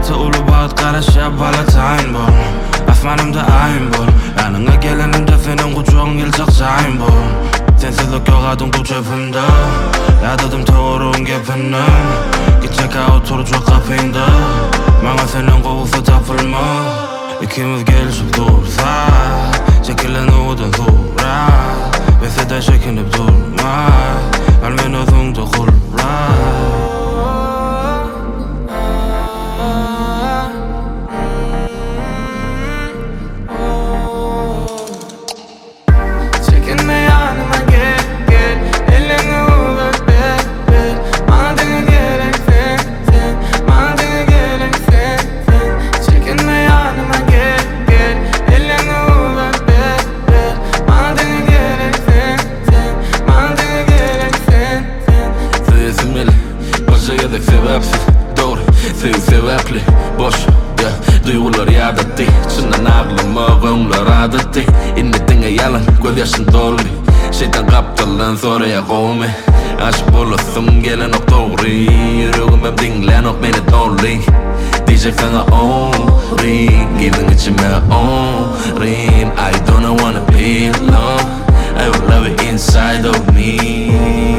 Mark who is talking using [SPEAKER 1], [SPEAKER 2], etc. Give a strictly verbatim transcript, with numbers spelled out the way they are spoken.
[SPEAKER 1] Ata ulubat qarashab balatayn bol Afmanimda ayin bol Yanınga gelenimde senin kucağın gelcek zayn bol Sensizlik yoğadın bu cebimde Yadadım doğrun gepini Gidecek oturucu kapıyında Bana senin kovusu tapılma İkimiz gelişip dursak Çekilen uğudun zurak Bese de çekinip durma Almen özünde kulrak
[SPEAKER 2] Sebepli boş ya duygular yadatti Çından ağlama gönler adatti İnnetine yalan gözyaşın dolu Şeytan kaptalan soruya kovme Aşık olasım gelen ok doğru Yüreğim hep dinlen ok beni dolu Diyecek sana on ring Gidin içime on ring I don't wanna be alone I will love it inside of me